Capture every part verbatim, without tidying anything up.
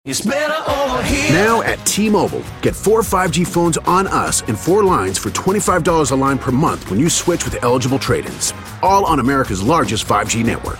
It's better over here. Now at T-Mobile, get four five G phones on us and four lines for twenty-five dollars a line per month when you switch with eligible trade-ins. All on America's largest five G network.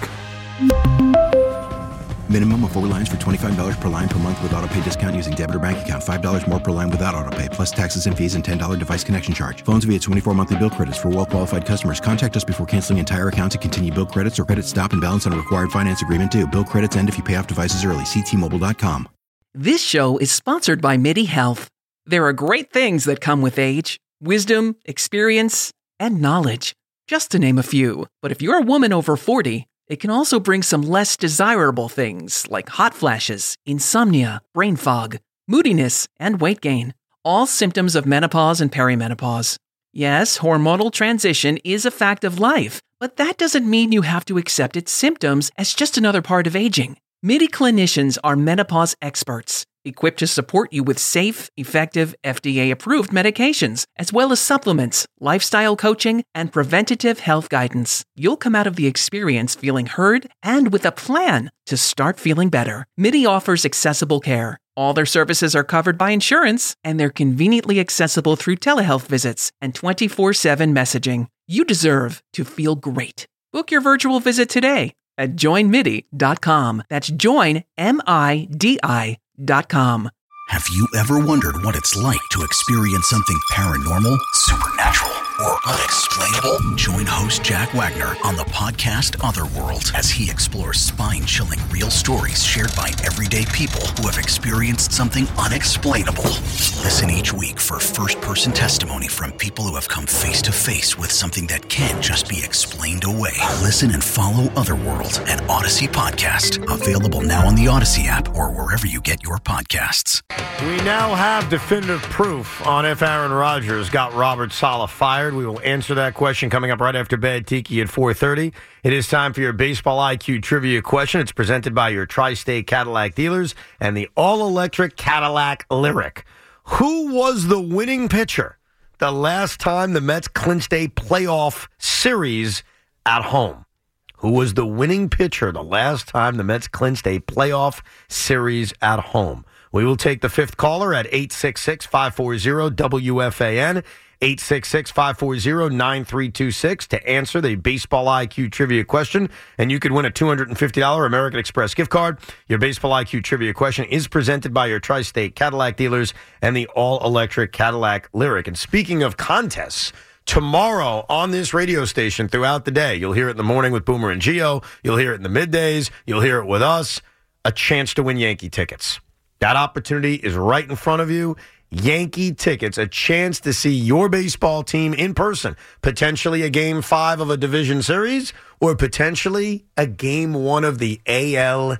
Minimum of four lines for twenty-five dollars per line per month with autopay discount using debit or bank account. five dollars more per line without autopay, plus taxes and fees and ten dollars device connection charge. Phones via twenty-four monthly bill credits for well-qualified customers. Contact us before canceling entire account to continue bill credits or credit stop and balance on a required finance agreement due. Bill credits end if you pay off devices early. See T Mobile dot com. This show is sponsored by MIDI Health. There are great things that come with age. Wisdom, experience, and knowledge. Just to name a few. But if you're a woman over forty, it can also bring some less desirable things like hot flashes, insomnia, brain fog, moodiness, and weight gain. All symptoms of menopause and perimenopause. Yes, hormonal transition is a fact of life, but that doesn't mean you have to accept its symptoms as just another part of aging. MIDI clinicians are menopause experts, equipped to support you with safe, effective, F D A-approved medications, as well as supplements, lifestyle coaching, and preventative health guidance. You'll come out of the experience feeling heard and with a plan to start feeling better. MIDI offers accessible care. All their services are covered by insurance, and they're conveniently accessible through telehealth visits and twenty-four seven messaging. You deserve to feel great. Book your virtual visit today at join midi dot com. That's join, M I D I dot com. Have you ever wondered what it's like to experience something paranormal, supernatural, or unexplainable? Join host Jack Wagner on the podcast Otherworld as he explores spine-chilling real stories shared by everyday people who have experienced something unexplainable. Listen each week for first-person testimony from people who have come face-to-face with something that can't just be explained away. Listen and follow Otherworld, an Odyssey podcast, available now on the Odyssey app or wherever you get your podcasts. We now have definitive proof on if Aaron Rodgers got Robert Saleh fired. We will answer that question coming up right after Bad Tiki at four thirty. It is time for your baseball I Q trivia question. It's presented by your Tri-State Cadillac dealers and the all-electric Cadillac Lyric. Who was the winning pitcher the last time the Mets clinched a playoff series at home? Who was the winning pitcher the last time the Mets clinched a playoff series at home? We will take the fifth caller at eight six six, five four zero, W F A N, eight six six, five four zero, nine three two six to answer the Baseball I Q trivia question, and you could win a two hundred fifty dollars American Express gift card. Your Baseball I Q trivia question is presented by your Tri-State Cadillac dealers and the all-electric Cadillac Lyric. And speaking of contests, tomorrow on this radio station throughout the day, you'll hear it in the morning with Boomer and Gio, you'll hear it in the middays, you'll hear it with us, a chance to win Yankee tickets. That opportunity is right in front of you. Yankee tickets, a chance to see your baseball team in person. Potentially a game five of a division series or potentially a game one of the A L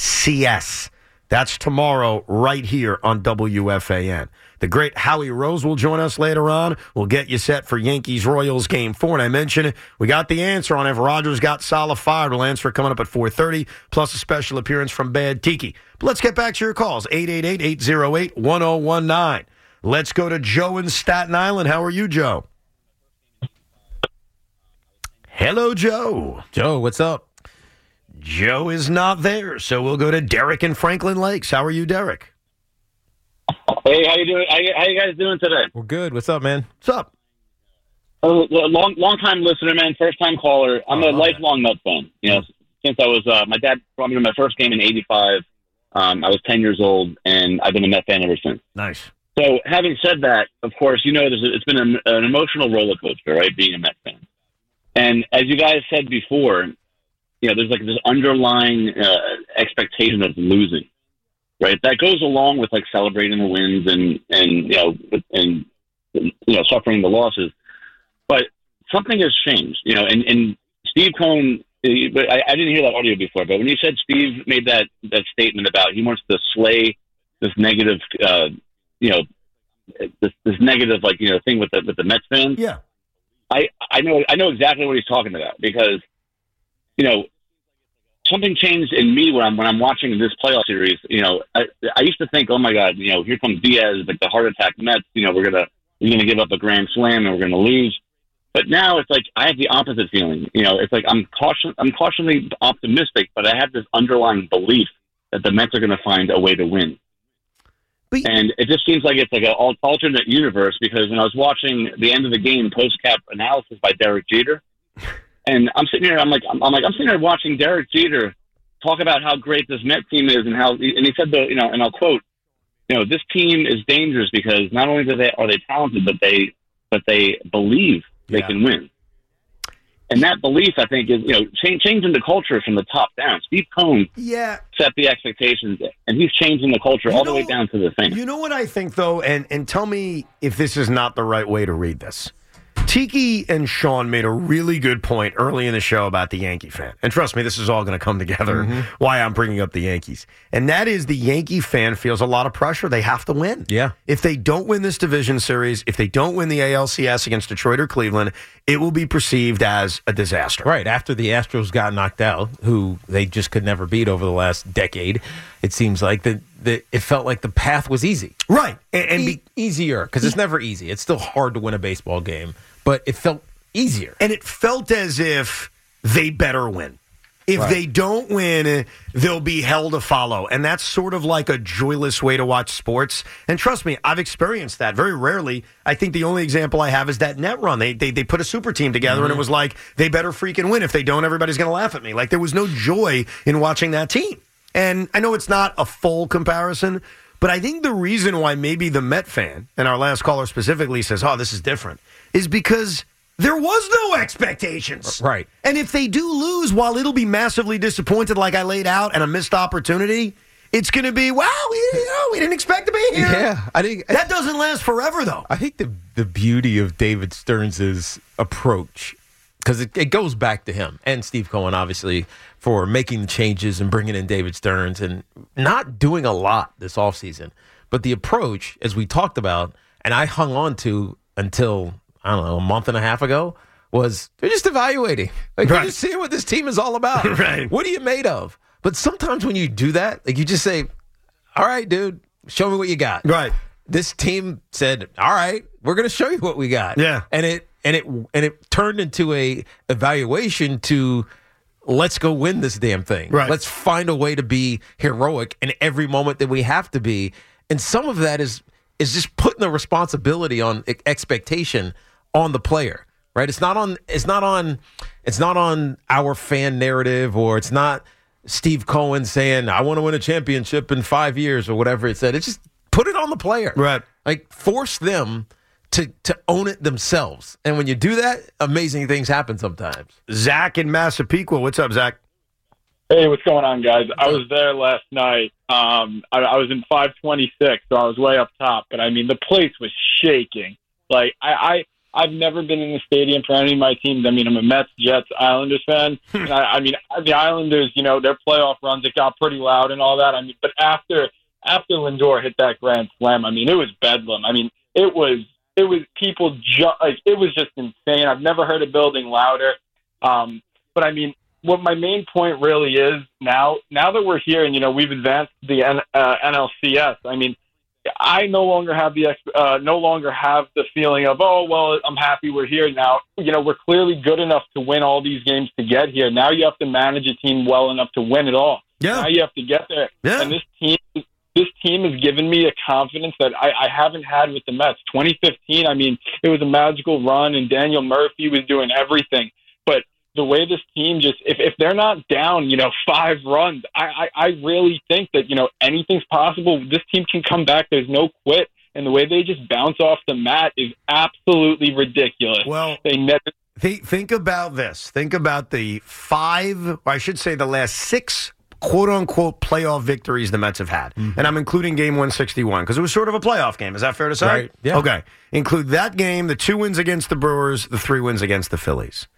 C S. That's tomorrow right here on W F A N. The great Howie Rose will join us later on. We'll get you set for Yankees-Royals Game four. And I mentioned we got the answer on if Rodgers got Saleh fired. We'll answer it coming up at four thirty, plus a special appearance from Bad Tiki. But let's get back to your calls, eight eight eight, eight oh eight, one oh one nine. Let's go to Joe in Staten Island. How are you, Joe? Hello, Joe. Joe, what's up? Joe is not there, so we'll go to Derek in Franklin Lakes. How are you, Derek? Hey, how you doing? How you, how you guys doing today? We're good. What's up, man? What's up? Oh, long, long time listener, man. First time caller. I'm oh, a lifelong Mets fan. You know, since I was, uh, my dad brought me to my first game in eighty-five. Um, I was ten years old, and I've been a Mets fan ever since. Nice. So, having said that, of course, you know, there's a, it's been an, an emotional roller coaster, right? Being a Mets fan, and as you guys said before, you know, there's like this underlying uh, expectation of losing. Right, that goes along with like celebrating the wins and and you know and you know suffering the losses, but something has changed, you know. And, and Steve Cohen, but I, I didn't hear that audio before. But when you said Steve made that that statement about he wants to slay this negative, uh, you know, this this negative like you know thing with the with the Mets fans. Yeah, I I know I know exactly what he's talking about because you know. Something changed in me when I'm when I'm watching this playoff series. You know, I, I used to think, oh my God, you know, here comes Diaz, like the heart attack Mets. You know, we're gonna we're gonna give up a grand slam and we're gonna lose. But now it's like I have the opposite feeling. You know, it's like I'm caution I'm cautiously optimistic, but I have this underlying belief that the Mets are going to find a way to win. But, and it just seems like it's like an alternate universe, because when I was watching the end of the game post-cap analysis by Derek Jeter, and I'm sitting here, I'm like, I'm, I'm like, I'm sitting here watching Derek Jeter talk about how great this Met team is, and how, and he said, the, you know, and I'll quote, you know, this team is dangerous because not only do they are they talented, but they but they believe they yeah. can win. And that belief, I think, is, you know, change, changing the culture from the top down. Steve Cohen yeah. set the expectations, and he's changing the culture you all know, the way down to the thing. You know what I think, though, and, and tell me if this is not the right way to read this. Tiki and Sean made a really good point early in the show about the Yankee fan. And trust me, this is all going to come together, mm-hmm. why I'm bringing up the Yankees. And that is, the Yankee fan feels a lot of pressure. They have to win. Yeah. If they don't win this division series, if they don't win the A L C S against Detroit or Cleveland, it will be perceived as a disaster. Right. After the Astros got knocked out, who they just could never beat over the last decade, it seems like that the, it felt like the path was easy. Right. And, and e- be, easier, because it's never easy. It's still hard to win a baseball game, but it felt easier. And it felt as if they better win. If right. they don't win, they'll be hell to follow. And that's sort of like a joyless way to watch sports. And trust me, I've experienced that very rarely. I think the only example I have is that net run. They they, they put a super team together, mm-hmm. and it was like, they better freaking win. If they don't, everybody's going to laugh at me. Like, there was no joy in watching that team. And I know it's not a full comparison, but I think the reason why maybe the Met fan, and our last caller specifically says, oh, this is different, is because there was no expectations. Right. And if they do lose, while it'll be massively disappointed like I laid out and a missed opportunity, it's going to be, wow, we, you know, we didn't expect to be here. Yeah. I think that doesn't last forever, though. I think the, the beauty of David Stearns' approach, because it, it goes back to him and Steve Cohen, obviously, for making the changes and bringing in David Stearns and not doing a lot this offseason. But the approach, as we talked about, and I hung on to until, I don't know, a month and a half ago, was they're just evaluating. Like, right. they're just seeing what this team is all about. Right. What are you made of? But sometimes when you do that, like, you just say, all right, dude, show me what you got. Right. This team said, all right, we're going to show you what we got. Yeah. And it and it and it turned into a evaluation to, let's go win this damn thing. Right. Let's find a way to be heroic in every moment that we have to be. And some of that is is just putting the responsibility on expectation on the player. Right? It's not on it's not on it's not on our fan narrative, or it's not Steve Cohen saying, I want to win a championship in five years or whatever it said. It's just put it on the player. Right. Like, force them to to own it themselves. And when you do that, amazing things happen sometimes. Zach in Massapequa. What's up, Zach? Hey, what's going on, guys? I was there last night. Um, I, I was in five twenty-six, so I was way up top. But, I mean, the place was shaking. Like, I, I, I've never been in the stadium for any of my teams. I mean, I'm a Mets, Jets, Islanders fan. and I, I mean, the Islanders, you know, their playoff runs, it got pretty loud and all that. I mean, but after after Lindor hit that grand slam, I mean, it was bedlam. I mean, it was it was people ju- like it was just insane. I've never heard a building louder. Um, but I mean, what my main point really is now, now that we're here and, you know, we've advanced the N, uh, N L C S, I mean, I no longer have the uh, no longer have the feeling of, oh, well, I'm happy we're here now. You know, we're clearly good enough to win all these games to get here. Now you have to manage a team well enough to win it all. Yeah. Now you have to get there. Yeah. And this team, this team has given me a confidence that I, I haven't had with the Mets. twenty fifteen, I mean, it was a magical run, and Daniel Murphy was doing everything. But the way this team just, if, if they're not down, you know, five runs, I, I, I really think that, you know, anything's possible. This team can come back. There's no quit. And the way they just bounce off the mat is absolutely ridiculous. Well, they never. Th- think about this. Think about the five, or I should say the last six quote-unquote playoff victories the Mets have had. Mm-hmm. And I'm including game one sixty-one because it was sort of a playoff game. Is that fair to say? Right. Yeah. Okay. Include that game, the two wins against the Brewers, the three wins against the Phillies.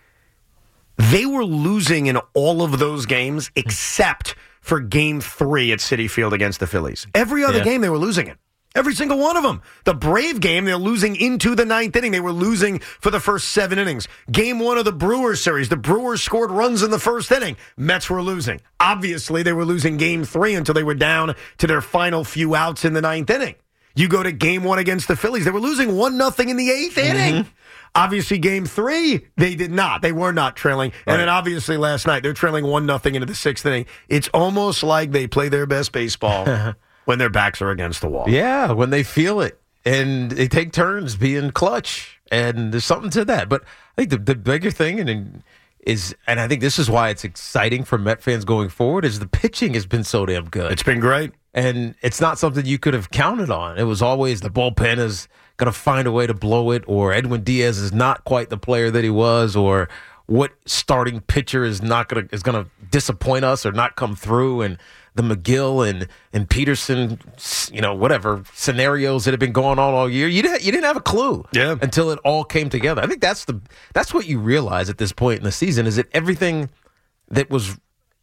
They were losing in all of those games except for game three at Citi Field against the Phillies. Every other yeah. game, they were losing it. Every single one of them. The Brave game, they're losing into the ninth inning. They were losing for the first seven innings. Game one of the Brewers series, the Brewers scored runs in the first inning. Mets were losing. Obviously, they were losing game three until they were down to their final few outs in the ninth inning. You go to game one against the Phillies, they were losing one nothing in the eighth mm-hmm. inning. Obviously, game three, they did not. They were not trailing. And Right. then obviously last night, they're trailing one nothing into the sixth inning. It's almost like they play their best baseball when their backs are against the wall. Yeah, when they feel it. And they take turns being clutch. And there's something to that. But I think the, the bigger thing and is, and I think this is why it's exciting for Met fans going forward, is the pitching has been so damn good. It's been great. And it's not something you could have counted on. It was always the bullpen is going to find a way to blow it, or Edwin Diaz is not quite the player that he was, or what starting pitcher is not going to is going to disappoint us or not come through. And the McGill and and Peterson, you know, whatever scenarios that have been going on all year, you didn't you didn't have a clue, yeah, until it all came together. I think that's the that's what you realize at this point in the season, is that everything that was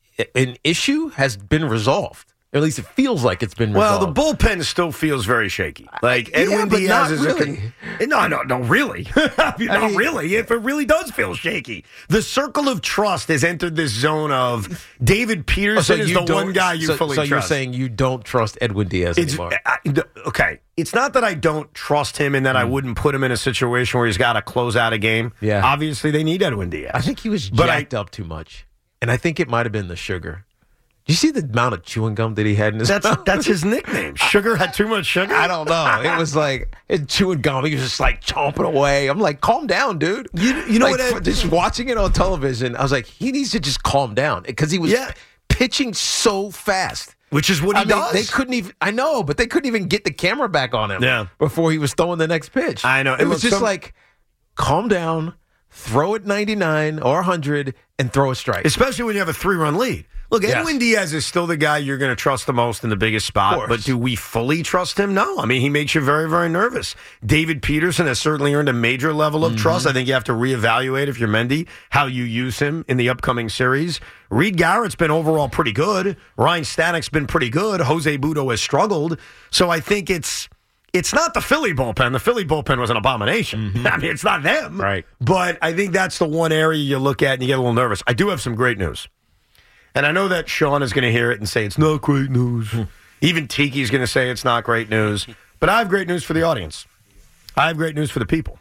an issue has been resolved. Or at least it feels like it's been Well, resolved. the bullpen still feels very shaky. Like Yeah, Edwin but Diaz not is really. a con- no, no, no, really, I mean, I not mean- really. If it really does feel shaky, the circle of trust has entered this zone of David Peterson is you the don't- one guy you so, fully so trust. you're saying you don't trust Edwin Diaz It's, anymore? I, okay, it's not that I don't trust him and that I wouldn't put him in a situation where he's got to close out a game. Yeah. Obviously, they need Edwin Diaz. I think he was But I- jacked up too much, and I think it might have been the sugar. Do you see the amount of chewing gum that he had in his That's mouth? that's his nickname. Sugar had too much sugar. I don't know. It was like it chewing gum. He was just like chomping away. I'm like, calm down, dude. You, you know Like, what? for- just watching it on television, I was like, he needs to just calm down because he was Yeah. pitching so fast. Which is what he I mean, does. they couldn't even. I know, but they couldn't even get the camera back on him. Yeah. Before he was throwing the next pitch. I know. It And was look, just some- like, calm down, throw it ninety-nine or one hundred, and throw a strike. Especially when you have a three-run lead. Look, Yes. Edwin Diaz is still the guy you're going to trust the most in the biggest spot, course. but do we fully trust him? No. I mean, he makes you very, very nervous. David Peterson has certainly earned a major level of Mm-hmm. trust. I think you have to reevaluate, if you're Mendy, how you use him in the upcoming series. Reed Garrett's been overall pretty good. Ryan Stanek's been pretty good. Jose Budo has struggled. So I think it's... It's not the Philly bullpen. The Philly bullpen was an abomination. I mean, it's not them. Right. But I think that's the one area you look at and you get a little nervous. I do have some great news. And I know that Sean is going to hear it and say it's not great news. Even Tiki's going to say it's not great news. But I have great news for the audience. I have great news for the people.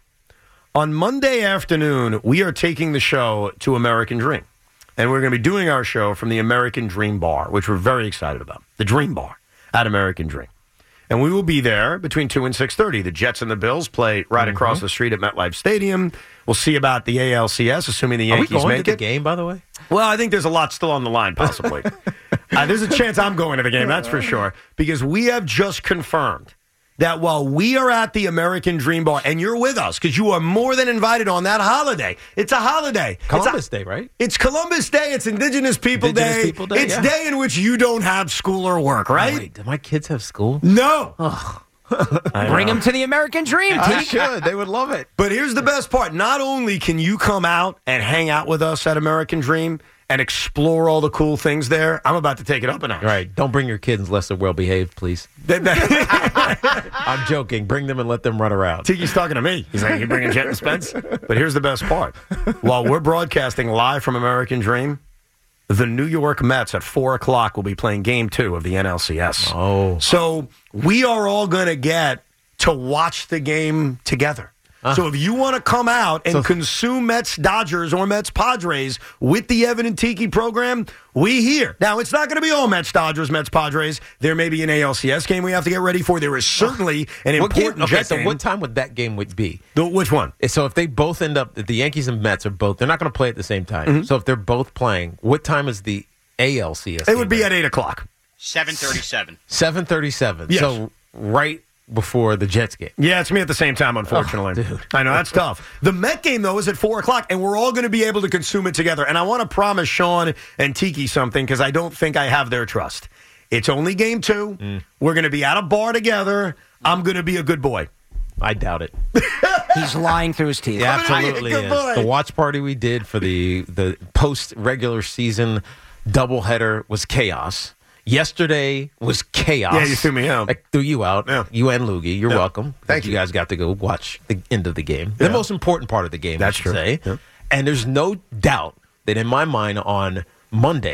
On Monday afternoon, we are taking the show to American Dream. And we're going to be doing our show from the American Dream Bar, which we're very excited about. The Dream Bar at American Dream. And we will be there between two and six thirty. The Jets and the Bills play right Mm-hmm. across the street at MetLife Stadium. We'll see about the A L C S, assuming the Are we Yankees going make to the it. game, by the way? Well, I think there's a lot still on the line, possibly. uh, there's a chance I'm going to the game, that's for sure. Because we have just confirmed that while we are at the American Dream Bar, and you're with us, because you are more than invited on that holiday. It's a holiday. Columbus it's a, Day, right? It's Columbus Day. It's Indigenous People Indigenous Day. People Day, It's yeah. day in which you don't have school or work, right? Wait, do my kids have school? No. Bring them to the American Dream. I should. They would love it. But here's the best part. Not only can you come out and hang out with us at American Dream and explore all the cool things there, I'm about to take it up a notch. All right. Don't bring your kids unless they're well behaved, please. That- that- I'm joking. Bring them and let them run around. Tiki's talking to me. He's like, you bringing Jet and Spence? But here's the best part. While we're broadcasting live from American Dream, the New York Mets at four o'clock will be playing game two of the N L C S. Oh. So we are all going to get to watch the game together. So if you want to come out and So- consume Mets Dodgers or Mets Padres with the Evan and Tiki program, we here. Now, it's not going to be all Mets Dodgers, Mets Padres. There may be an A L C S game we have to get ready for. There is certainly an What game? important Okay, Jet so game. what time would that game would be? The- which one? So if they both end up, the Yankees and Mets are both, they're not going to play at the same time. So if they're both playing, what time is the A L C S? It would be at eight o'clock. seven thirty-seven. seven thirty-seven. Yes. So right before the Jets game. Yeah, it's me at the same time, unfortunately. Oh, dude. I know, that's tough. The Met game, though, is at four o'clock, and we're all going to be able to consume it together. And I want to promise Sean and Tiki something, because I don't think I have their trust. It's only game two. Mm. We're going to be at a bar together. I'm going to be a good boy. I doubt it. He's lying through his teeth. Yeah, I'm gonna be a absolutely good is. boy. The watch party we did for the the post regular season doubleheader was chaos. Yesterday was chaos. Yeah, you threw me out. I threw you out. Yeah. You and Loogie. You're Yeah. welcome. Thank you. you. guys got to go watch the end of the game. Yeah. The most important part of the game, That's I should true. say. Yeah. And there's no doubt that in my mind on Monday,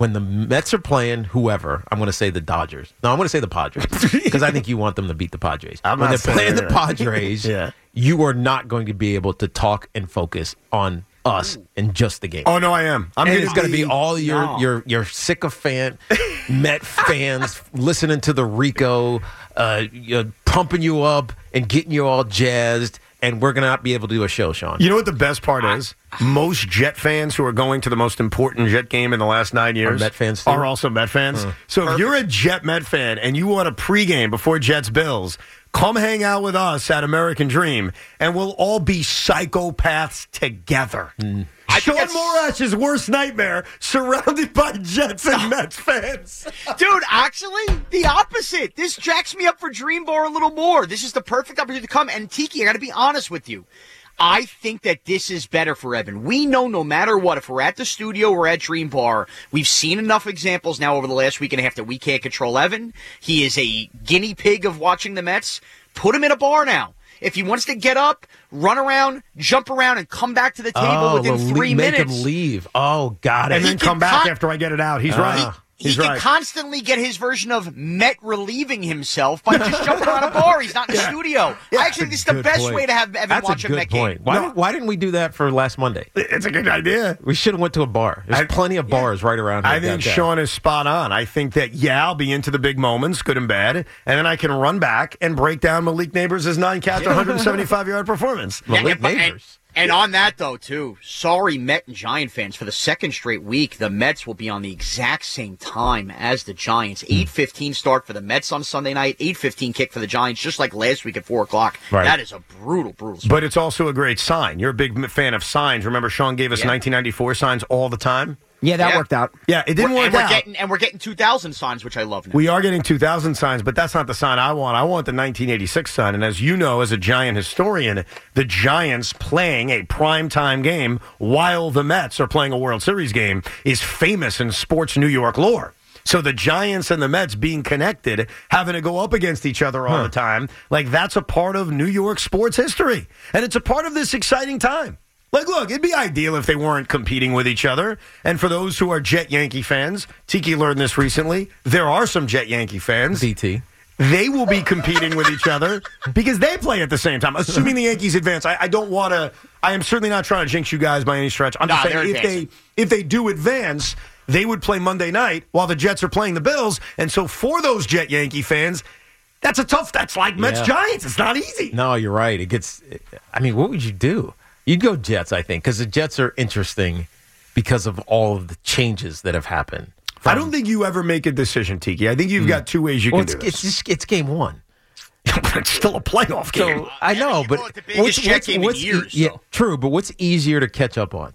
when the Mets are playing whoever, I'm going to say the Dodgers. No, I'm going to say the Padres because I think you want them to beat the Padres. I'm when not they're playing saying the that. Padres, Yeah. you are not going to be able to talk and focus on us and just the game. Oh, no, I am. I'm and gonna it's going to be all your, No. your, your sycophant Met fans listening to the Rico, uh, you know, pumping you up and getting you all jazzed, and we're going to not be able to do a show, Sean. You know what the best part is? Most Jet fans who are going to the most important Jet game in the last nine years Met fans too? are also Met fans. So if you're a Jet Met fan and you want a pregame before Jets Bills, come hang out with us at American Dream, and we'll all be psychopaths together. I Sean think that's- Morash's worst nightmare, surrounded by Jets and Mets fans. Dude, actually, the opposite. This jacks me up for Dream Bar a little more. This is the perfect opportunity to come. And Tiki, I got to be honest with you. I think that this is better for Evan. We know no matter what, if we're at the studio or at Dream Bar, we've seen enough examples now over the last week and a half that we can't control Evan. He is a guinea pig of watching the Mets. Put him in a bar now. If he wants to get up, run around, jump around, and come back to the table oh, within the three le- make minutes. him leave. Oh, got it. And then can come back con- after I get it out. He's Ah. right. He He's can right. constantly get his version of Met relieving himself by just jumping around a bar. He's not in the studio. I actually think this is the Good best point. way to have Evan That's watch a a, good Met point. game. Why, No. did, why didn't we do that for last Monday? It's a good idea. We should have went to a bar. There's I- plenty of bars right around here. I think downtown. Sean is spot on. I think that, yeah, I'll be into the big moments, good and bad, and then I can run back and break down Malik Neighbors' nine-catch, one hundred seventy-five yard performance. Malik and, and, Neighbors. and on that, though, too, sorry, Met and Giant fans, for the second straight week, the Mets will be on the exact same time as the Giants. eight fifteen start for the Mets on Sunday night, eight fifteen kick for the Giants, just like last week at four o'clock. Right. That is a brutal, brutal spot. But it's also a great sign. You're a big fan of signs. Remember, Sean gave us Yeah. nineteen ninety-four signs all the time? Yeah, that Yeah. worked out. Yeah, it didn't We're- work and we're out. getting and we're getting two thousand signs, which I love now. We are getting two thousand signs, but that's not the sign I want. I want the nineteen eighty-six sign. And as you know, as a Giant historian, the Giants playing a primetime game while the Mets are playing a World Series game is famous in sports New York lore. So the Giants and the Mets being connected, having to go up against each other all the time, like that's a part of New York sports history. And it's a part of this exciting time. Like, look, it'd be ideal if they weren't competing with each other. And for those who are Jet Yankee fans, Tiki learned this recently, there are some Jet Yankee fans. D T. They will be competing with each other because they play at the same time. Assuming the Yankees advance, I, I don't want to. I am certainly not trying to jinx you guys by any stretch. I'm just Nah, saying they're if they advancing. if they do advance, they would play Monday night while the Jets are playing the Bills. And so for those Jet Yankee fans, that's a tough. That's like Mets Yeah. Giants. It's not easy. No, you're right. It gets. I mean, what would you do? You'd go Jets, I think, because the Jets are interesting because of all of the changes that have happened. I don't think you ever make a decision, Tiki. I think you've got two ways you Well, can it's, do it's, this. just, it's game one. It's still a playoff game. So I know, you but call it the biggest Jet game in years, yeah, so. true. But what's easier to catch up on?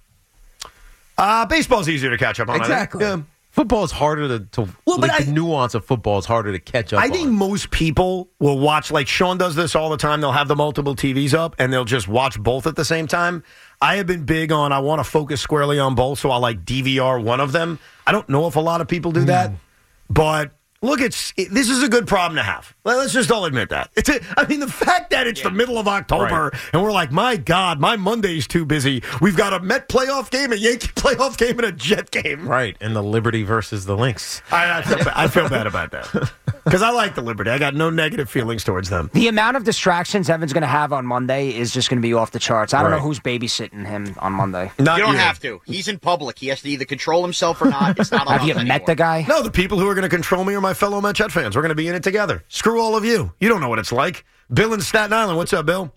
Uh, baseball's easier to catch up on. I think. Exactly. Yeah. Football is harder to, to Well, but like I- the nuance of football is harder to catch up I think on. most people will watch, like Sean does this all the time. They'll have the multiple T Vs up and they'll just watch both at the same time. I have been big on, I want to focus squarely on both, so I'll like D V R one of them. I don't know if a lot of people do that, but look, it's it, this is a good problem to have. Let- Let's just all admit that. It's a, I mean, the fact that it's the middle of October and we're like, my God, my Monday's too busy. We've got a Met playoff game, a Yankee playoff game, and a Jet game. Right, and the Liberty versus the Lynx. I, I, feel, ba- I feel bad about that because I like the Liberty. I got no negative feelings towards them. The amount of distractions Evan's going to have on Monday is just going to be off the charts. I don't Right. know who's babysitting him on Monday. Not You don't you. have to. He's in public. He has to either control himself or not. It's not on Have you us met anymore. the guy? No, the people who are going to control me are my fellow Met Jet fans. We're going to be in it together. Screw all of you. You don't know what it's like. Bill in Staten Island. What's up, Bill?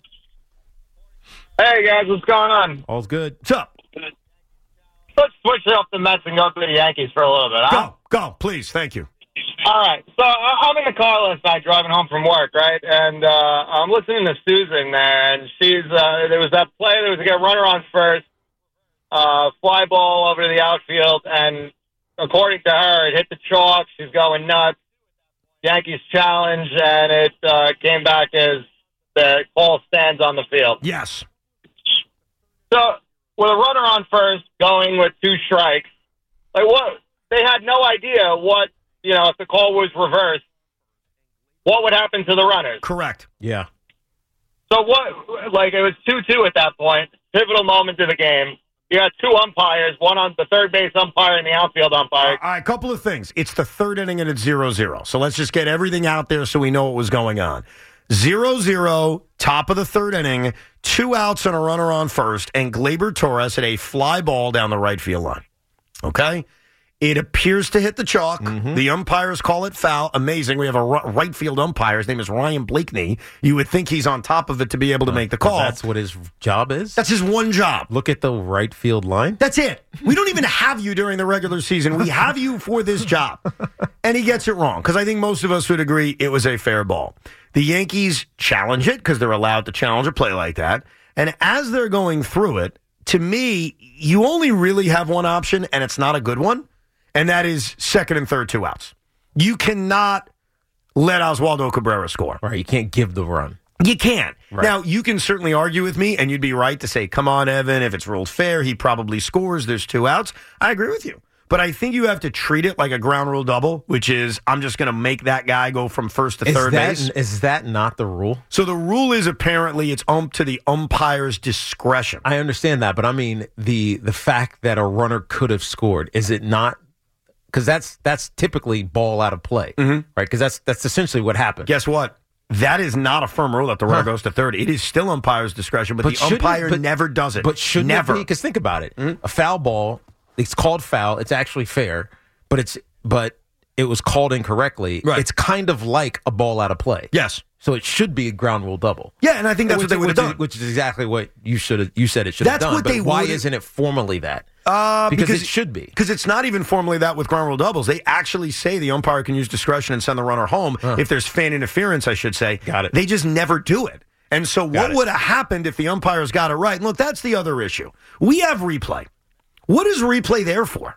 Hey guys, what's going on? All's good. What's up? Let's switch it up the Mets and go to the Yankees for a little bit. Huh? Go, go, please. Thank you. All right. So I- I'm in the car last night driving home from work, right? And uh, I'm listening to Susan there, and she's uh, there was that play. There was a runner on first, uh, fly ball over to the outfield, and according to her, it hit the chalk. She's going nuts. Yankees challenge, and it uh, came back as the ball stands on the field. Yes. So with a runner on first, going with two strikes, like what? They had no idea what, you know, if the call was reversed, what would happen to the runners. Correct. Yeah. So what? Like it was two two at that point, pivotal moment of the game. you got two umpires, one on the third base umpire and the outfield umpire. All right, a couple of things. It's the third inning and it's zero zero. So let's just get everything out there so we know what was going on. zero zero, top of the third inning, two outs and a runner on first, and Gleyber Torres hit a fly ball down the right field line. Okay? It appears to hit the chalk. Mm-hmm. The umpires call it foul. Amazing. We have a right field umpire. His name is Ryan Blakeney. You would think he's on top of it to be able to make the call. That's what his job is? That's his one job. Look at the right field line. That's it. We don't even have you during the regular season. We have you for this job. And he gets it wrong, because I think most of us would agree it was a fair ball. The Yankees challenge it because they're allowed to challenge a play like that. And as they're going through it, to me, you only really have one option, and it's not a good one. And that is second and third, two outs. You cannot let Oswaldo Cabrera score. Right, you can't give the run. You can't. Right. Now, you can certainly argue with me, and you'd be right to say, come on, Evan, if it's ruled fair, he probably scores. There's two outs. I agree with you. But I think you have to treat it like a ground rule double, which is I'm just going to make that guy go from first to is third that, base. Is that not the rule? So the rule is apparently it's um to the umpire's discretion. I understand that, but I mean the the fact that a runner could have scored, is it not? Because that's that's typically ball out of play, mm-hmm. right? Because that's that's essentially what happened. Guess what? That is not a firm rule that the runner huh. goes to third. It is still umpire's discretion, but, but the umpire but, never does it. But should never. Because think about it, mm-hmm. a foul ball, it's called foul. It's actually fair, but it's but it was called incorrectly. Right. It's kind of like a ball out of play. Yes. So it should be a ground rule double. Yeah, and I think that's which, what they would have done. Is, which is exactly what you should have. You said it should have that's done. What but they why would've... isn't it formally that? Uh, because, because it should be. Because it's not even formally that with ground rule doubles. They actually say the umpire can use discretion and send the runner home huh. if there's fan interference, I should say. Got it. They just never do it. And so got what would have happened if the umpires got it right? And look, that's the other issue. We have replay. What is replay there for?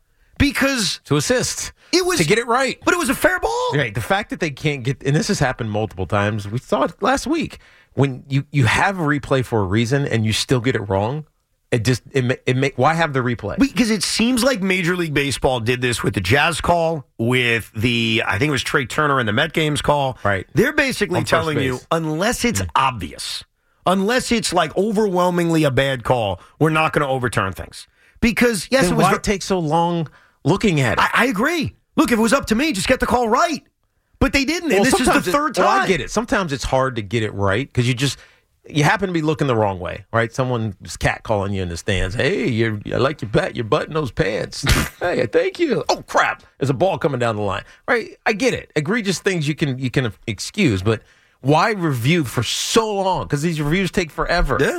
Because to assist, it was to get it right. But it was a fair ball. Right. The fact that they can't get, and this has happened multiple times. We saw it last week. When you, you have a replay for a reason and you still get it wrong, it just it it make why have the replay? Because it seems like Major League Baseball did this with the Jazz call, with the I think it was Trey Turner in the Met games call. Right. They're basically On telling you unless it's mm. obvious, unless it's like overwhelmingly a bad call, we're not going to overturn things. Because yes, then it was why it take so long looking at it? I, I agree. Look, if it was up to me, just get the call right. But they didn't. Well, and this is the third it, time. Well, I get it. Sometimes it's hard to get it right because you just you happen to be looking the wrong way, right? Someone's cat calling you in the stands. Hey, you're, I like your bat, your butt in those pants. Hey, thank you. Oh crap! There's a ball coming down the line. Right? I get it. Egregious things you can you can excuse, but why review for so long? Because these reviews take forever. Yeah.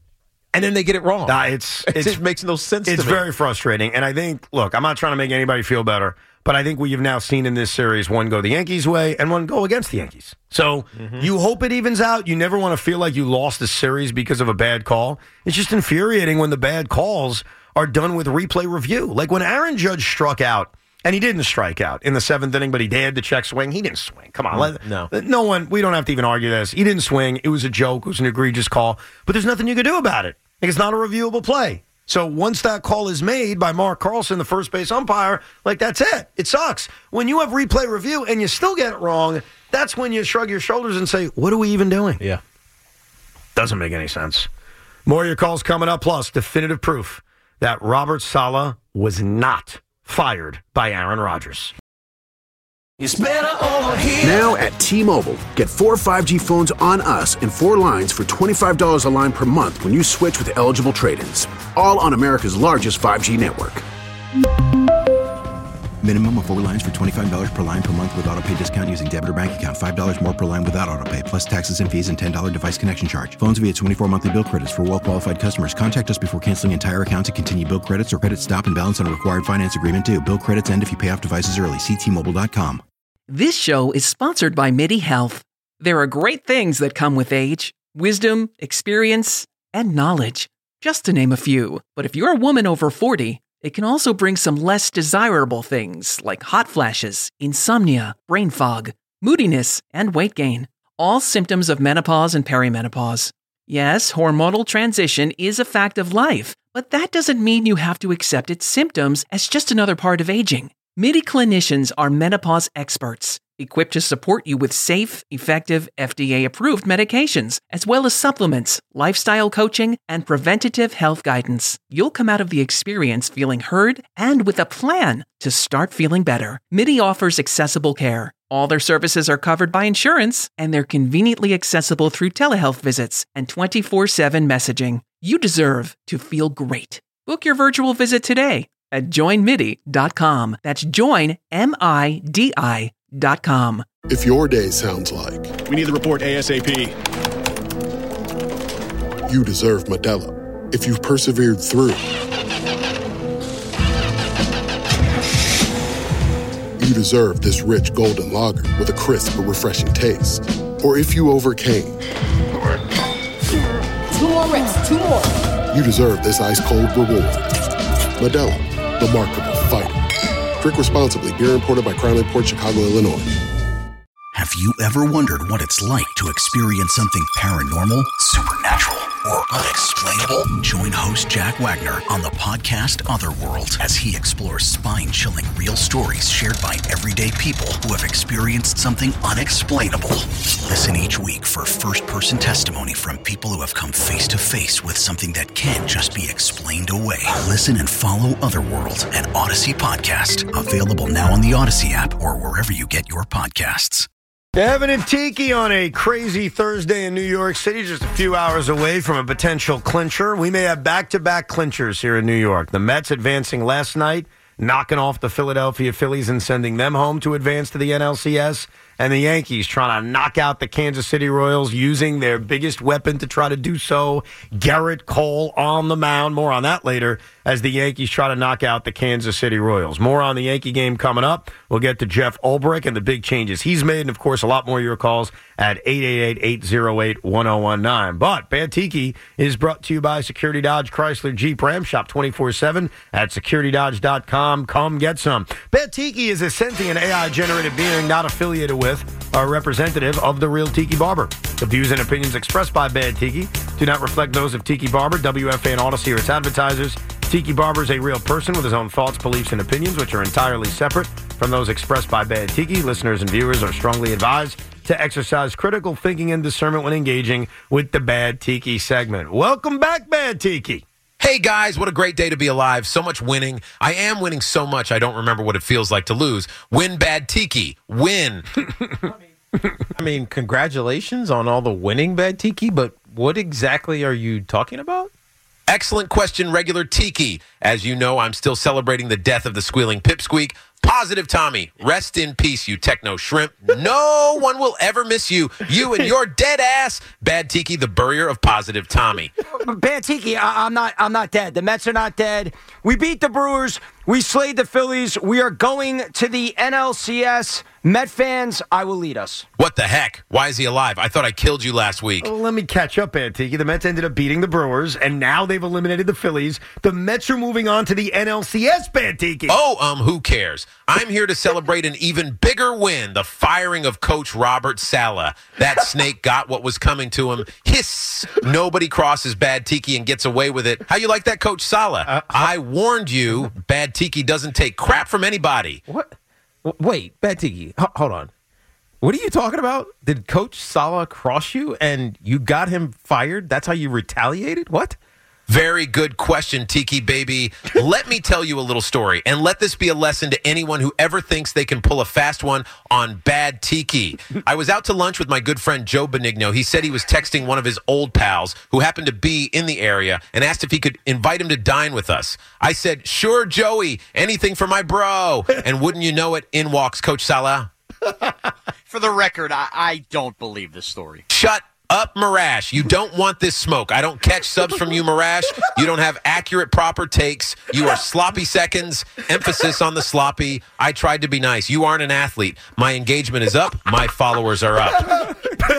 And then they get it wrong. Nah, it's, it's, it just makes no sense to me. It's very frustrating. And I think, look, I'm not trying to make anybody feel better, but I think we have now seen in this series one go the Yankees' way and one go against the Yankees. So mm-hmm. you hope it evens out. You never want to feel like you lost the series because of a bad call. It's just infuriating when the bad calls are done with replay review. Like when Aaron Judge struck out, and he didn't strike out in the seventh inning, but he had the check swing. He didn't swing. Come on. Let, no. No one, we don't have to even argue this. He didn't swing. It was a joke. It was an egregious call. But there's nothing you can do about it. Like it's not a reviewable play. So once that call is made by Mark Carlson, the first base umpire, like that's it. It sucks. When you have replay review and you still get it wrong, that's when you shrug your shoulders and say, what are we even doing? Yeah. Doesn't make any sense. More of your calls coming up, plus definitive proof that Robert Saleh was not fired by Aaron Rodgers. It's better over here. Now at T-Mobile, get four five G phones on us and four lines for twenty-five dollars a line per month when you switch with eligible trade-ins. All on America's largest five G network. Minimum of four lines for twenty-five dollars per line per month with autopay discount using debit or bank account. five dollars more per line without autopay, plus taxes and fees and ten dollars device connection charge. Phones via twenty-four monthly bill credits for well-qualified customers. Contact us before canceling entire account to continue bill credits or credit stop and balance on a required finance agreement due. Bill credits end if you pay off devices early. See T Mobile dot com. This show is sponsored by MIDI Health. There are great things that come with age, wisdom, experience, and knowledge, just to name a few. But if you're a woman over forty, it can also bring some less desirable things like hot flashes, insomnia, brain fog, moodiness, and weight gain. All symptoms of menopause and perimenopause. Yes, hormonal transition is a fact of life, but that doesn't mean you have to accept its symptoms as just another part of aging. MIDI clinicians are menopause experts. equipped to support you with safe, effective, F D A-approved medications, as well as supplements, lifestyle coaching, and preventative health guidance. You'll come out of the experience feeling heard and with a plan to start feeling better. MIDI offers accessible care. All their services are covered by insurance, and they're conveniently accessible through telehealth visits and twenty-four seven messaging. You deserve to feel great. Book your virtual visit today at join midi dot com. That's join, M I D I dot com. If your day sounds like we need the report ASAP, you deserve Modelo. If you've persevered through, you deserve this rich golden lager with a crisp but refreshing taste. Or if you overcame. Two more reps, two more. You deserve this ice-cold reward. Modelo, the mark of a fighter. Drink responsibly. Beer imported by Crown Imports, Chicago, Illinois. Have you ever wondered what it's like to experience something paranormal, supernatural, or unexplainable? Join host Jack Wagner on the podcast Otherworld as he explores spine-chilling real stories shared by everyday people who have experienced something unexplainable. Listen each week for first-person testimony from people who have come face-to-face with something that can't just be explained away. Listen and follow Otherworld, an Odyssey podcast. Available now on the Odyssey app or wherever you get your podcasts. Evan and Tiki on a crazy Thursday in New York City, just a few hours away from a potential clincher. We may have back-to-back clinchers here in New York. The Mets advancing last night, knocking off the Philadelphia Phillies and sending them home to advance to the N L C S. And the Yankees trying to knock out the Kansas City Royals using their biggest weapon to try to do so, Garrett Cole on the mound. More on that later as the Yankees try to knock out the Kansas City Royals. More on the Yankee game coming up. We'll get to Jeff Ulbrich and the big changes he's made. And, of course, a lot more of your calls at eight eight eight, eight oh eight, one oh one nine. But Bad Tiki is brought to you by Security Dodge Chrysler Jeep Ram. Shop twenty-four seven at security dodge dot com. Come get some. Bad Tiki is a sentient A I-generated being not affiliated with a representative of the real Tiki Barber. The views and opinions expressed by Bad Tiki do not reflect those of Tiki Barber, W F A, and Odyssey or its advertisers. Tiki Barber is a real person with his own thoughts, beliefs, and opinions, which are entirely separate from those expressed by Bad Tiki. Listeners and viewers are strongly advised to exercise critical thinking and discernment when engaging with the Bad Tiki segment. Welcome back, Bad Tiki. Hey, guys, what a great day to be alive. So much winning. I am winning so much, I don't remember what it feels like to lose. Win, Bad Tiki. Win. I mean, congratulations on all the winning, Bad Tiki, but what exactly are you talking about? Excellent question, regular Tiki. As you know, I'm still celebrating the death of the squealing pipsqueak. Positive Tommy, rest in peace, you techno shrimp. No one will ever miss you. You and your dead ass. Bad Tiki, the burrier of Positive Tommy. Bad Tiki, I- I'm not. I'm not dead. The Mets are not dead. We beat the Brewers. We slayed the Phillies. We are going to the N L C S. Met fans, I will lead us. What the heck? Why is he alive? I thought I killed you last week. Well, let me catch up, Bad Tiki. The Mets ended up beating the Brewers, and now they've eliminated the Phillies. The Mets are moving on to the N L C S, Bad Tiki. Oh, um, who cares? I'm here to celebrate an even bigger win, the firing of Coach Robert Saleh. That snake got what was coming to him. Hiss! Nobody crosses Bad Tiki and gets away with it. How you like that, Coach Saleh? Uh, I warned you, Bad Tiki doesn't take crap from anybody. What? Wait, Bad Tiki, H- hold on. What are you talking about? Did Coach Saleh cross you and you got him fired? That's how you retaliated? What? Very good question, Tiki baby. Let me tell you a little story, and let this be a lesson to anyone who ever thinks they can pull a fast one on Bad Tiki. I was out to lunch with my good friend Joe Benigno. He said he was texting one of his old pals who happened to be in the area and asked if he could invite him to dine with us. I said, sure, Joey, anything for my bro. And wouldn't you know it, in walks Coach Saleh. For the record, I, I don't believe this story. Shut up, Marash. You don't want this smoke. I don't catch subs from you, Marash. You don't have accurate, proper takes. You are sloppy seconds. Emphasis on the sloppy. I tried to be nice. You aren't an athlete. My engagement is up. My followers are up.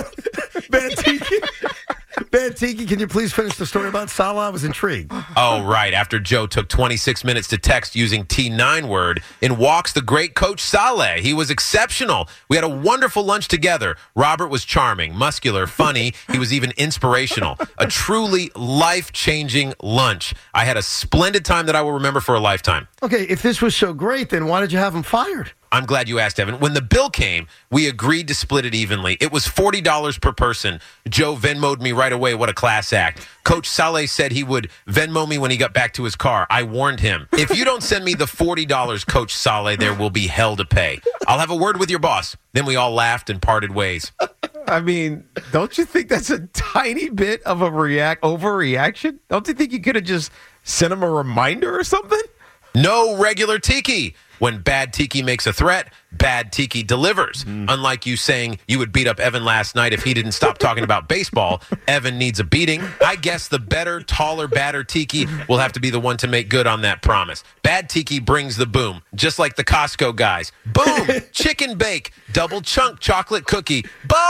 Bad Tiki. Bad Tiki, can you please finish the story about Saleh? I was intrigued. Oh, right. After Joe took twenty-six minutes to text using T nine word, in walks the great Coach Saleh. He was exceptional. We had a wonderful lunch together. Robert was charming, muscular, funny. He was even inspirational. A truly life-changing lunch. I had a splendid time that I will remember for a lifetime. Okay, if this was so great, then why did you have him fired? I'm glad you asked, Evan. When the bill came, we agreed to split it evenly. It was forty dollars per person. Joe Venmo'd me right away. What a class act. Coach Saleh said he would Venmo me when he got back to his car. I warned him. If you don't send me the forty dollars, Coach Saleh, there will be hell to pay. I'll have a word with your boss. Then we all laughed and parted ways. I mean, don't you think that's a tiny bit of a react overreaction? Don't you think you could have just sent him a reminder or something? No regular tiki. When bad tiki makes a threat, bad tiki delivers. Mm. Unlike you saying you would beat up Evan last night if he didn't stop talking about baseball, Evan needs a beating. I guess the better, taller, badder tiki will have to be the one to make good on that promise. Bad tiki brings the boom, just like the Costco guys. Boom! Chicken bake, double chunk chocolate cookie.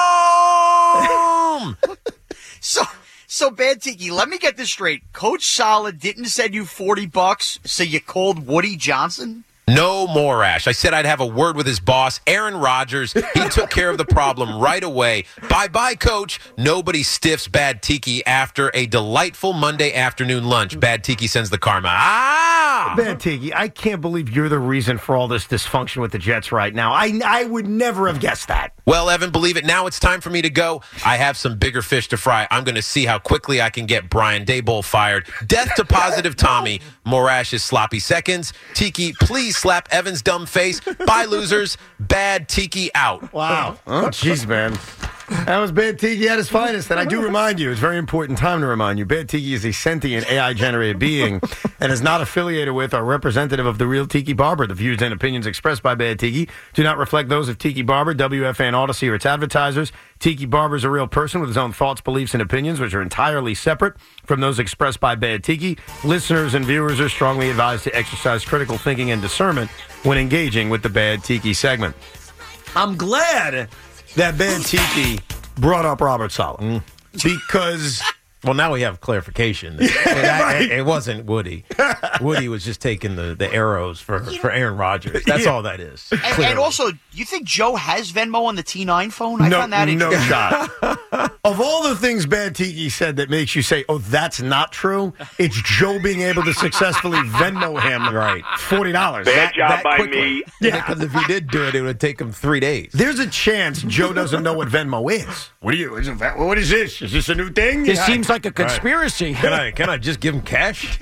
Boom! So... So, Bad Tiki, let me get this straight. Coach Saleh didn't send you forty bucks, so you called Woody Johnson? No more, Ash. I said I'd have a word with his boss, Aaron Rodgers. He took care of the problem right away. Bye-bye, Coach. Nobody stiffs Bad Tiki after a delightful Monday afternoon lunch. Bad Tiki sends the karma. Ah! Bad Tiki, I can't believe you're the reason for all this dysfunction with the Jets right now. I, I would never have guessed that. Well, Evan, believe it. Now it's time for me to go. I have some bigger fish to fry. I'm going to see how quickly I can get Brian Daboll fired. Death to positive Tommy. Morash's sloppy seconds. Tiki, please slap Evan's dumb face. Bye, losers. Bad Tiki out. Wow. Oh, jeez, man. That was Bad Tiki at his finest. And I do remind you, it's a very important time to remind you, Bad Tiki is a sentient A I-generated being and is not affiliated with or representative of the real Tiki Barber. The views and opinions expressed by Bad Tiki do not reflect those of Tiki Barber, W F N Odyssey, or its advertisers. Tiki Barber is a real person with his own thoughts, beliefs, and opinions, which are entirely separate from those expressed by Bad Tiki. Listeners and viewers are strongly advised to exercise critical thinking and discernment when engaging with the Bad Tiki segment. I'm glad that Bad Tiki brought up Robert Saleh mm. because... Well, now we have clarification. It, right. it, it wasn't Woody. Woody was just taking the, the arrows for, for Aaron Rodgers. That's yeah. all that is. And, and also, you think Joe has Venmo on the T nine phone? I no, found that no interesting. shot. Of all the things Bad Tiki said that makes you say, oh, that's not true, it's Joe being able to successfully Venmo him right. forty dollars. Bad that, job that by quickly. me. Yeah, because if he did do it, it would take him three days. There's a chance Joe doesn't know what Venmo is. What are you? Is it, what is this? Is this a new thing? This yeah. seems like a conspiracy. Right. Can I can I just give him cash?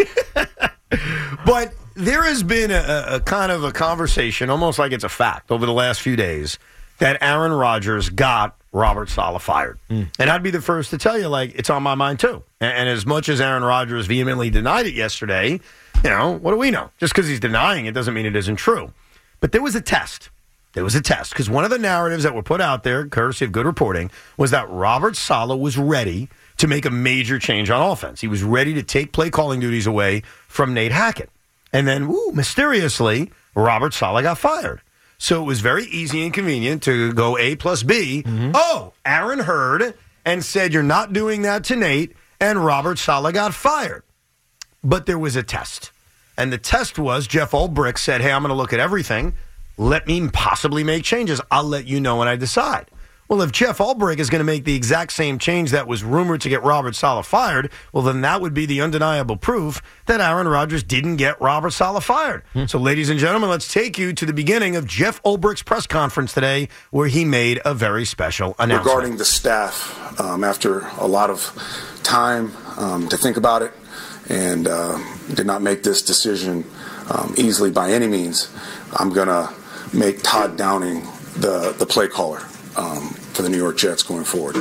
But there has been a, a kind of a conversation, almost like it's a fact, over the last few days that Aaron Rodgers got Robert Saleh fired. Mm. And I'd be the first to tell you, like, it's on my mind, too. And, and as much as Aaron Rodgers vehemently denied it yesterday, you know, what do we know? Just because he's denying it doesn't mean it isn't true. But there was a test. There was a test. Because one of the narratives that were put out there, courtesy of good reporting, was that Robert Saleh was ready to make a major change on offense. He was ready to take play calling duties away from Nate Hackett. And then, woo, mysteriously, Robert Saleh got fired. So it was very easy and convenient to go A plus B. Mm-hmm. Oh, Aaron heard and said, you're not doing that to Nate, and Robert Saleh got fired. But there was a test. And the test was Jeff Ulbrich said, hey, I'm going to look at everything. Let me possibly make changes. I'll let you know when I decide. Well, if Jeff Ulbrich is going to make the exact same change that was rumored to get Robert Saleh fired, well, then that would be the undeniable proof that Aaron Rodgers didn't get Robert Saleh fired. Hmm. So, ladies and gentlemen, let's take you to the beginning of Jeff Ulbrich's press conference today, where he made a very special announcement. Regarding the staff, um, after a lot of time um, to think about it, and uh, did not make this decision um, easily by any means, I'm going to make Todd Downing the, the play caller um, for the New York Jets going forward.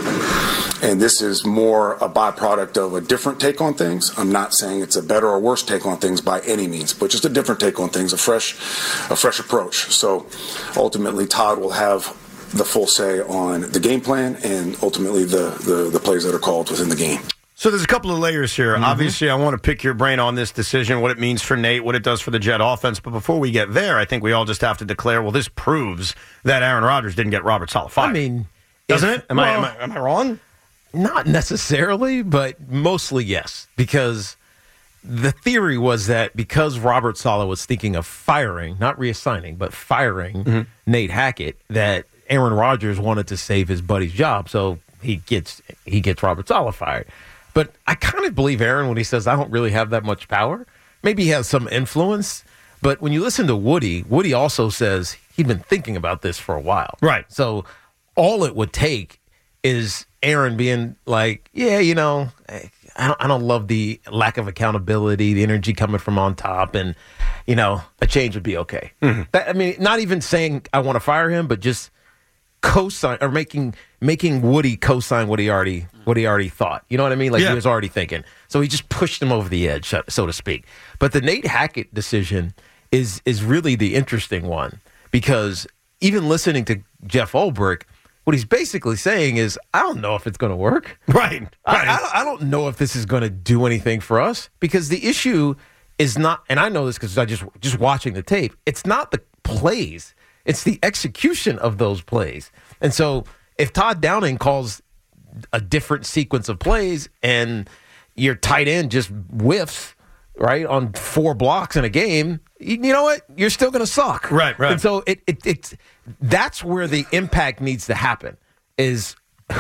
And this is more a byproduct of a different take on things. I'm not saying it's a better or worse take on things by any means, but just a different take on things, a fresh, a fresh approach. So ultimately, Todd will have the full say on the game plan and ultimately the, the, the plays that are called within the game. So there's a couple of layers here. Mm-hmm. Obviously, I want to pick your brain on this decision, what it means for Nate, what it does for the Jet offense. But before we get there, I think we all just have to declare, well, this proves that Aaron Rodgers didn't get Robert Saleh fired. I mean, doesn't if, it? Am, well, I, am, I, am I wrong? Not necessarily, but mostly yes. Because the theory was that because Robert Saleh was thinking of firing, not reassigning, but firing mm-hmm. Nate Hackett, that Aaron Rodgers wanted to save his buddy's job. So he gets he gets Robert Saleh fired. But I kind of believe Aaron when he says, I don't really have that much power. Maybe he has some influence, But when you listen to Woody, Woody also says he'd been thinking about this for a while. Right. So all it would take is Aaron being like, yeah, you know, I don't, I don't love the lack of accountability, the energy coming from on top, and, you know, a change would be okay. Mm-hmm. That, I mean, not even saying I want to fire him, but just co-sign or making making Woody co-sign what he already what he already thought. You know what I mean? Like yeah. he was already thinking. So he just pushed him over the edge, so to speak. But the Nate Hackett decision is is really the interesting one, because even listening to Jeff Ulbrich, what he's basically saying is, I don't know if it's going to work. Right. right. I, I, don't, I don't know if this is going to do anything for us, because the issue is not, and I know this because I just just watching the tape, it's not the plays. It's the execution of those plays. And so if Todd Downing calls a different sequence of plays and your tight end just whiffs, right, on four blocks in a game, you, you know what? You're still going to suck. Right, right. And so it, it it's that's where the impact needs to happen, is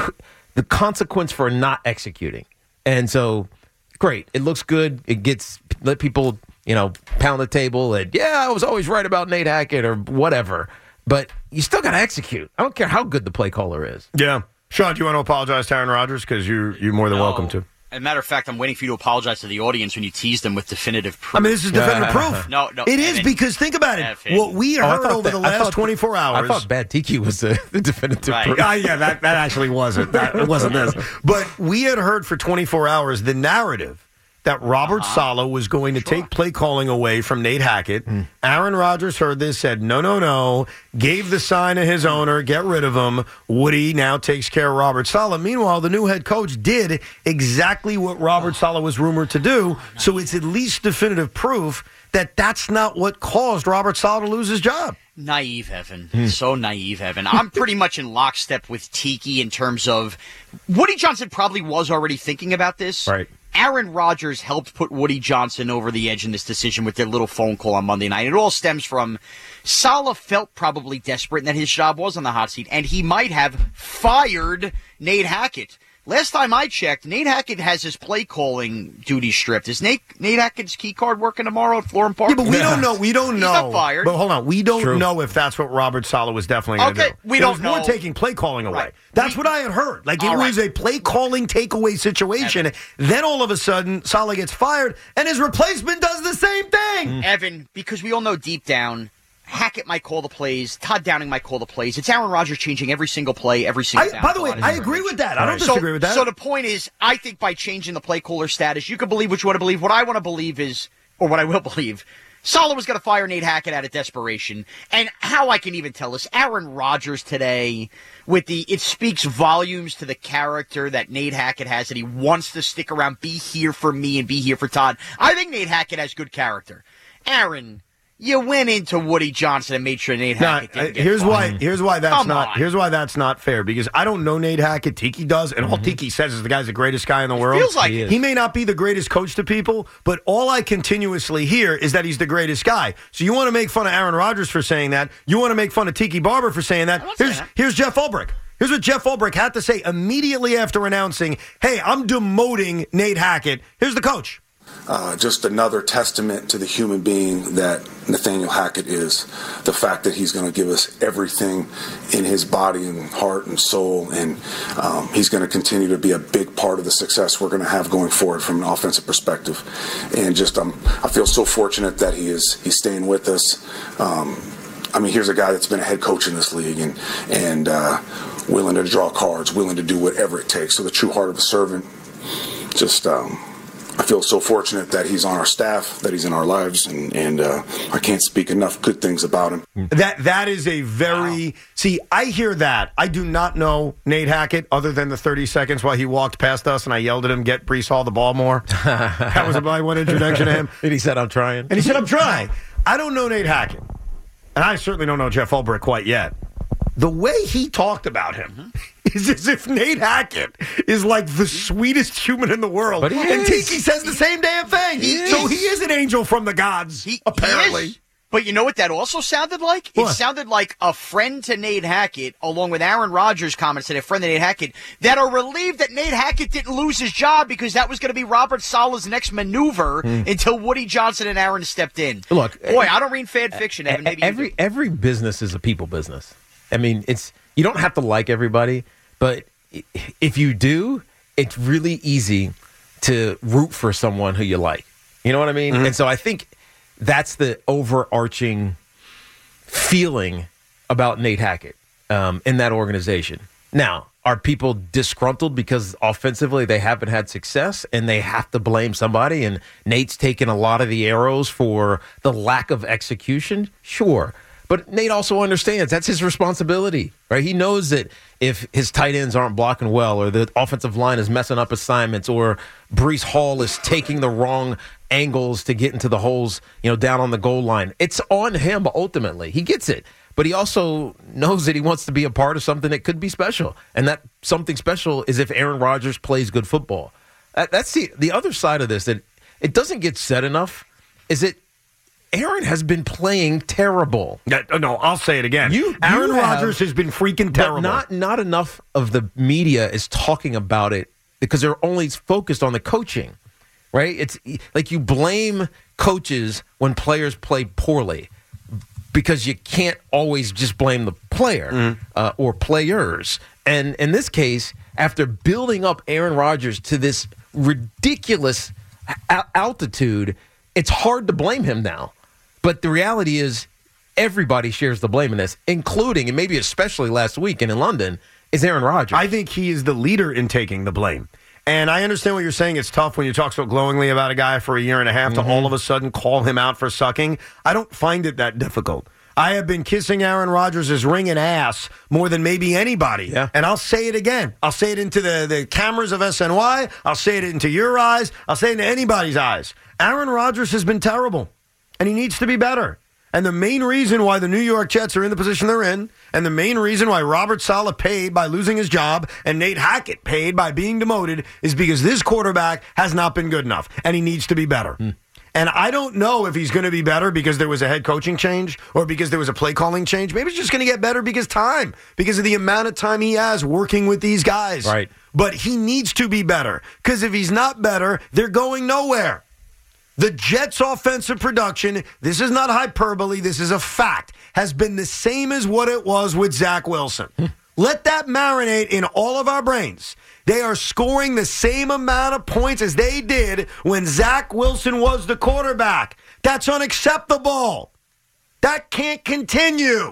the consequence for not executing. And so, great. It looks good. It gets, let people, you know, pound the table and, yeah, I was always right about Nate Hackett or whatever. But you still got to execute. I don't care how good the play caller is. Yeah. Sean, do you want to apologize to Aaron Rodgers? Because you're, you're more than no. welcome to. As a matter of fact, I'm waiting for you to apologize to the audience when you teased them with definitive proof. I mean, this is definitive proof. No, no. It is, because think about it. What we heard oh, over that, the last thought, twenty-four hours. I thought Bad Tiki was the, the definitive right. proof. Uh, yeah, that, that actually wasn't. That, it wasn't this. But we had heard for twenty-four hours the narrative that Robert uh-huh. Saleh was going to sure. take play calling away from Nate Hackett. Mm. Aaron Rodgers heard this, said, no, no, no, gave the sign to his owner, get rid of him. Woody now takes care of Robert Saleh. Meanwhile, the new head coach did exactly what Robert Saleh was rumored to do, so it's at least definitive proof that that's not what caused Robert Saleh to lose his job. Naive, Evan. Hmm. So naive, Evan. I'm pretty much in lockstep with Tiki in terms of Woody Johnson probably was already thinking about this. Right. Aaron Rodgers helped put Woody Johnson over the edge in this decision with their little phone call on Monday night. It all stems from Saleh felt probably desperate and that his job was on the hot seat, and he might have fired Nate Hackett. Last time I checked, Nate Hackett has his play calling duty stripped. Is Nate Nate Hackett's key card working tomorrow at Florham Park? Yeah, but we don't know. We don't He's know. not fired. But hold on, we don't True. know if that's what Robert Saleh was definitely going to okay, do. we it don't was know. more taking play calling away. Right. That's we, what I had heard. Like it all was right. a play calling takeaway situation. Evan. Then all of a sudden, Saleh gets fired, and his replacement does the same thing. Mm. Evan, because we all know deep down, Hackett might call the plays. Todd Downing might call the plays. It's Aaron Rodgers changing every single play, every single I, down. By the way, I agree with that. I don't so, disagree with that. So the point is, I think by changing the play caller status, you can believe what you want to believe. What I want to believe is, or what I will believe, Saleh was going to fire Nate Hackett out of desperation. And how I can even tell this, Aaron Rodgers today, with the, it speaks volumes to the character that Nate Hackett has, that he wants to stick around, be here for me and be here for Todd. I think Nate Hackett has good character. Aaron, you went into Woody Johnson and made sure Nate Hackett now, didn't get here's fired. why. Here's why that's Come not. on. Here's why that's not fair. Because I don't know Nate Hackett. Tiki does, and mm-hmm. all Tiki says is the guy's the greatest guy in the world. Feels like he, it. he may not be the greatest coach to people, but all I continuously hear is that he's the greatest guy. So you want to make fun of Aaron Rodgers for saying that? You want to make fun of Tiki Barber for saying that? Here's that. here's Jeff Ulbrich. Here's what Jeff Ulbrich had to say immediately after announcing, "Hey, I'm demoting Nate Hackett." Here's the coach. Uh, just another testament to the human being that Nathaniel Hackett is. The fact that he's going to give us everything in his body and heart and soul, and um, he's going to continue to be a big part of the success we're going to have going forward from an offensive perspective. And just um, I feel so fortunate that he is he's staying with us. Um, I mean, here's a guy that's been a head coach in this league and and uh, willing to draw cards, willing to do whatever it takes. So the true heart of a servant. Just. Um, I feel so fortunate that he's on our staff, that he's in our lives, and, and uh, I can't speak enough good things about him. That That is a very... Wow. See, I hear that. I do not know Nate Hackett other than the thirty seconds while he walked past us and I yelled at him, get Breece Hall the ball more. That was my one introduction to him. And he said, I'm trying. And he said, I'm trying. I don't know Nate Hackett. And I certainly don't know Jeff Ulbrich quite yet. The way he talked about him mm-hmm. is as if Nate Hackett is like the sweetest human in the world. But he and is. Tiki says the same damn thing. He so is. he is an angel from the gods, He, apparently. He is. But you know what that also sounded like? What? It sounded like a friend to Nate Hackett, along with Aaron Rodgers' comments to a friend to Nate Hackett, that are relieved that Nate Hackett didn't lose his job because that was going to be Robert Saleh's next maneuver Mm. until Woody Johnson and Aaron stepped in. Look, boy, I don't read fan fiction. Evan. Maybe you every do. every business is a people business. I mean, it's you don't have to like everybody, but i- if you do, it's really easy to root for someone who you like. You know what I mean? Mm-hmm. And so I think that's the overarching feeling about Nate Hackett um, in that organization. Now, are people disgruntled because offensively they haven't had success and they have to blame somebody? And Nate's taken a lot of the arrows for the lack of execution? Sure. But Nate also understands that's his responsibility, right? He knows that if his tight ends aren't blocking well or the offensive line is messing up assignments or Breece Hall is taking the wrong angles to get into the holes, you know, down on the goal line, it's on him ultimately. He gets it. But he also knows that he wants to be a part of something that could be special. And that something special is if Aaron Rodgers plays good football. That, that's the, the other side of this that it doesn't get said enough is that Aaron has been playing terrible. Yeah, no, I'll say it again. You, Aaron you have, Rodgers has been freaking terrible. But not, not enough of the media is talking about it because they're only focused on the coaching, right? It's like you blame coaches when players play poorly because you can't always just blame the player Mm-hmm. uh, or players. And in this case, after building up Aaron Rodgers to this ridiculous a- altitude, it's hard to blame him now. But the reality is everybody shares the blame in this, including, and maybe especially last week and in London, is Aaron Rodgers. I think he is the leader in taking the blame. And I understand what you're saying. It's tough when you talk so glowingly about a guy for a year and a half Mm-hmm. to all of a sudden call him out for sucking. I don't find it that difficult. I have been kissing Aaron Rodgers' ring and ass more than maybe anybody. Yeah. And I'll say it again. I'll say it into the, the cameras of S N Y. I'll say it into your eyes. I'll say it into anybody's eyes. Aaron Rodgers has been terrible, and he needs to be better. And the main reason why the New York Jets are in the position they're in, and the main reason why Robert Saleh paid by losing his job and Nate Hackett paid by being demoted is because this quarterback has not been good enough, and he needs to be better. Mm. And I don't know if he's going to be better because there was a head coaching change or because there was a play calling change. Maybe he's just going to get better because time, because of the amount of time he has working with these guys. Right. But he needs to be better because if he's not better, they're going nowhere. The Jets' offensive production, this is not hyperbole, this is a fact, has been the same as what it was with Zach Wilson. Let that marinate in all of our brains. They are scoring the same amount of points as they did when Zach Wilson was the quarterback. That's unacceptable. That can't continue.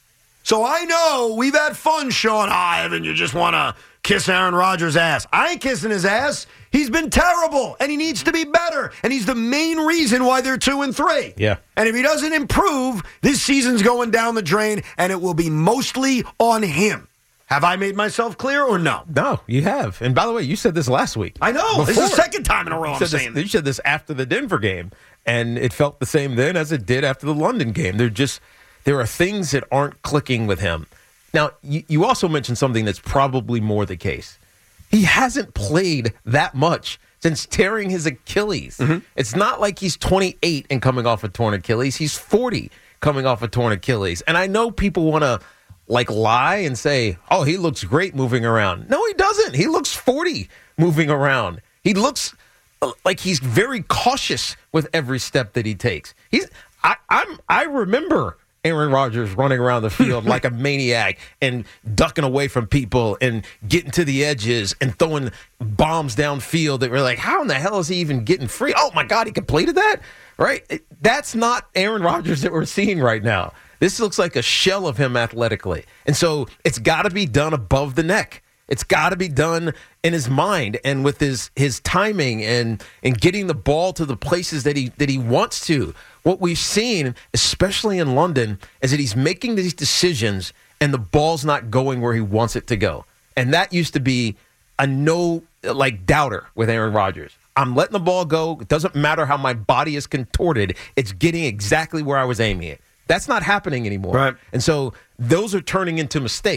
So I know we've had fun, Sean. Ah, Evan, you just want to kiss Aaron Rodgers' ass. I ain't kissing his ass. He's been terrible, and he needs to be better. And he's the main reason why they're two and three. Yeah. And if he doesn't improve, this season's going down the drain, and it will be mostly on him. Have I made myself clear or no? No, you have. And by the way, you said this last week. I know. This is the Before. second time in a row You I'm said, saying this, you said this after the Denver game, and it felt the same then as it did after the London game. They're just there are things that aren't clicking with him. Now, you, you also mentioned something that's probably more the case. He hasn't played that much since tearing his Achilles. Mm-hmm. It's not like he's twenty-eight and coming off a torn Achilles. He's forty coming off a torn Achilles. And I know people want to like lie and say, oh, he looks great moving around. No, he doesn't. He looks forty moving around. He looks like he's very cautious with every step that he takes. He's I, I'm I remember Aaron Rodgers running around the field like a maniac and ducking away from people and getting to the edges and throwing bombs downfield that were like, how in the hell is he even getting free? Oh, my God, he completed that? Right? That's not Aaron Rodgers that we're seeing right now. This looks like a shell of him athletically. And so it's got to be done above the neck. It's got to be done in his mind and with his his timing and and getting the ball to the places that he that he wants to. What we've seen, especially in London, is that he's making these decisions and the ball's not going where he wants it to go. And that used to be a no like doubter with Aaron Rodgers. I'm letting the ball go. It doesn't matter how my body is contorted. It's getting exactly where I was aiming it. That's not happening anymore. Right. And so those are turning into mistakes.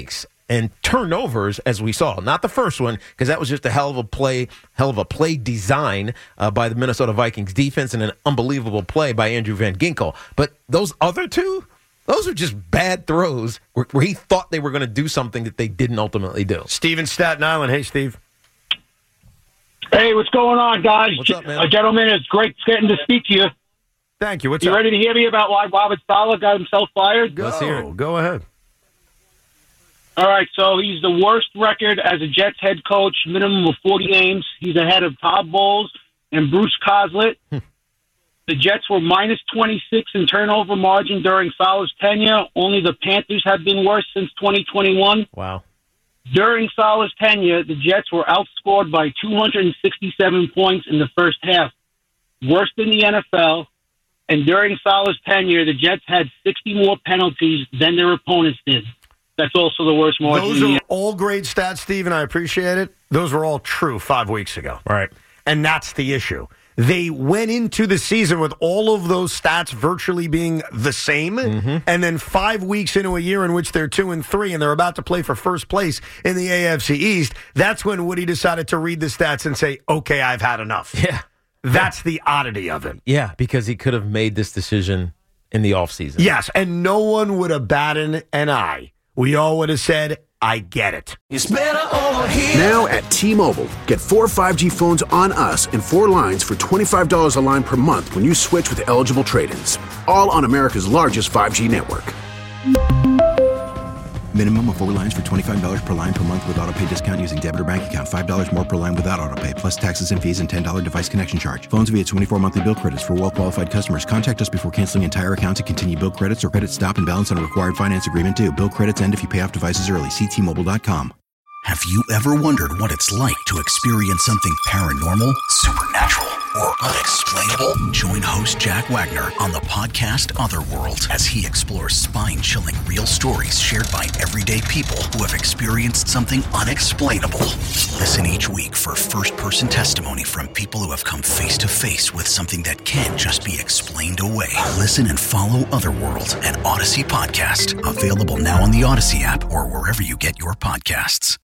And turnovers, as we saw, not the first one, because that was just a hell of a play, hell of a play design uh, by the Minnesota Vikings defense and an unbelievable play by Andrew Van Ginkel. But those other two, those are just bad throws where, where he thought they were going to do something that they didn't ultimately do. Steve in Staten Island. Hey, Steve. Hey, what's going on, guys? What's up, man? Uh, gentlemen, it's great getting to speak to you. Thank you. What's you up? ready to hear me about why Robert Saleh got himself fired? Go. Let's hear it. Go ahead. All right, so he's the worst record as a Jets head coach, minimum of forty games. He's ahead of Todd Bowles and Bruce Coslett. The Jets were minus twenty-six in turnover margin during Saleh's tenure. Only the Panthers have been worse since twenty twenty-one. Wow. During Saleh's tenure, the Jets were outscored by two hundred sixty-seven points in the first half, worse than the N F L. And during Saleh's tenure, the Jets had sixty more penalties than their opponents did. That's also the worst margin. Those are all great stats, Steve, and I appreciate it. Those were all true five weeks ago. Right. And that's the issue. They went into the season with all of those stats virtually being the same, mm-hmm. and then five weeks into a year in which they're two and three, and they're about to play for first place in the A F C East, that's when Woody decided to read the stats and say, okay, I've had enough. Yeah. That's the oddity of it. Yeah, because he could have made this decision in the offseason. Yes, and no one would have batted an eye. We all would have said, I get it. It's better over here. Now at T-Mobile, get four five G phones on us and four lines for twenty-five dollars a line per month when you switch with eligible trade-ins. All on America's largest five G network. Minimum of four lines for twenty-five dollars per line per month with auto pay discount using debit or bank account. five dollars more per line without auto pay, plus taxes and fees and ten dollars device connection charge. Phones via twenty-four monthly bill credits for well-qualified customers. Contact us before canceling entire account to continue bill credits or credit stop and balance on required finance agreement due. Bill credits end if you pay off devices early. See T Mobile dot com. Have you ever wondered what it's like to experience something paranormal, supernatural, or unexplainable? Join host Jack Wagner on the podcast Otherworld as he explores spine-chilling real stories shared by everyday people who have experienced something unexplainable. Listen each week for first-person testimony from people who have come face-to-face with something that can't just be explained away. Listen and follow Otherworld, an Odyssey podcast. Available now on the Odyssey app or wherever you get your podcasts.